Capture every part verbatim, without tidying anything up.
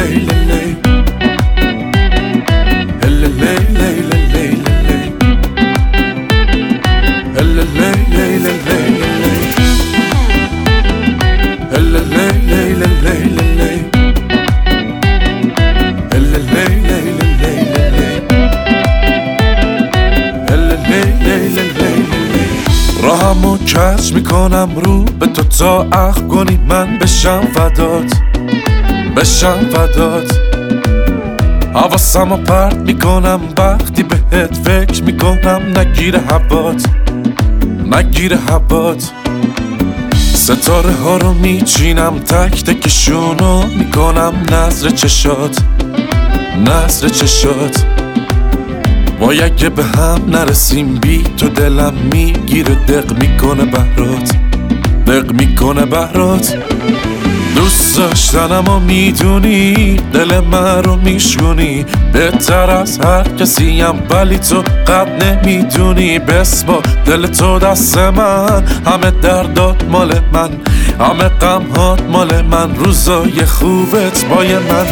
راهمو کج میکنم رو به تو تا عقل کنی من بشم فدات بشم فدات حواسمو پرت میکنم وقتی بهت فکر میکنم نگیر هوات نگیر هوات ستاره ها رو میچینم تک تکشونو میکنم نظر چشات نظر چشات وای اگه به هم نرسیم بی تو دلم میگیره دق میکنه بهرات دق میکنه بهرات دوست داشتنم و میدونی دل من رو میشونی بهتر از هر کسیم ولی تو قد نمیدونی بس با دل تو دست من همه دردات مال من همه غمهات مال من روزای خوبت بای من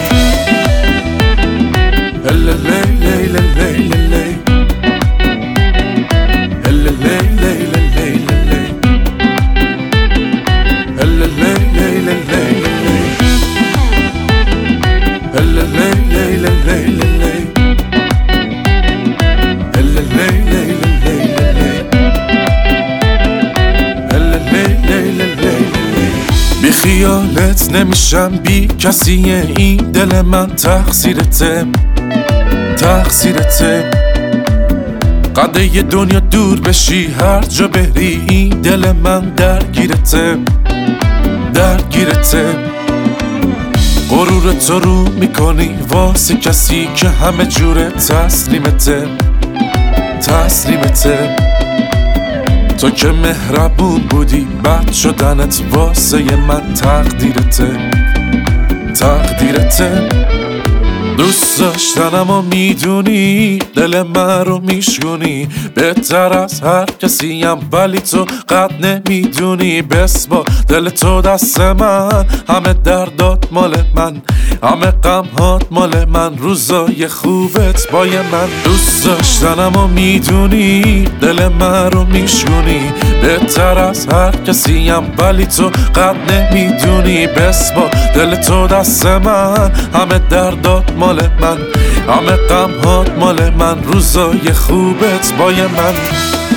بی خیالت نمیشم بی کسی این دل من تقصیرته تقصیرته قده یه دنیا دور بشی هر جا بری این دل من درگیرته درگیرته غرور تو رو میکنی واسه کسی که همه جوره تسلیمته تسلیمته تو که مهربون بودی بد شدنت واسه من تقدیرته تقدیرته دوست داشتنم و میدونی دل من رو میشونی بهتر از هر کسیم ولی تو قد نمیدونی بس با دل تو دست من همه دردات مال من همه غمهات مال من روزای خوبت بای من دوست داشتنم و میدونی دل من رو میشونی بهتر از هر کسیم ولی تو قد نمیدونی بس با دل تو دست من همه دردات مال من همه غمهات مال من روزای خوبت بای من